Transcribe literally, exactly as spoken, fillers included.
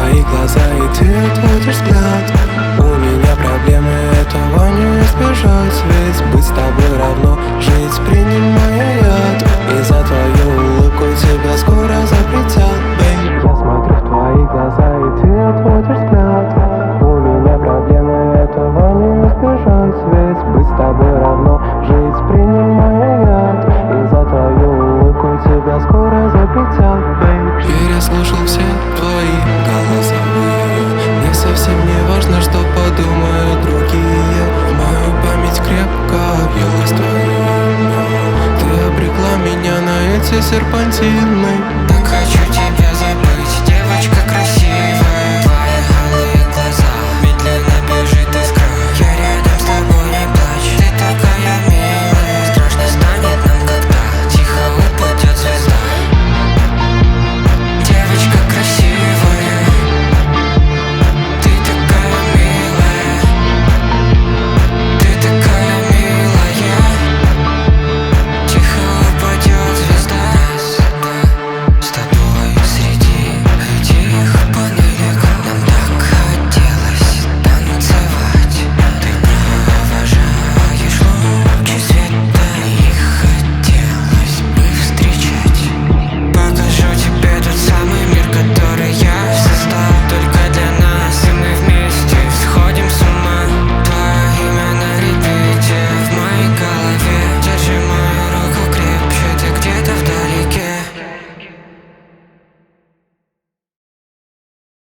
твои глаза, и ты отводишь взгляд. У меня проблемы, этого не избежать, ведь быть с тобой равно жить, принимая яд. И за твою улыбку тебя скоро запретят, бэй. Я смотрю в твои глаза, и ты отводишь взгляд. У меня проблемы, этого не избежать, ведь быть с тобой равно жить, принимая яд. И за твою улыбку тебя скоро запретят, бэй. Переслушал все твои голосовые, мне совсем не важно, что подумают другие. В мою память крепко въелось твое имя. Ты обрекла меня на эти серпантины.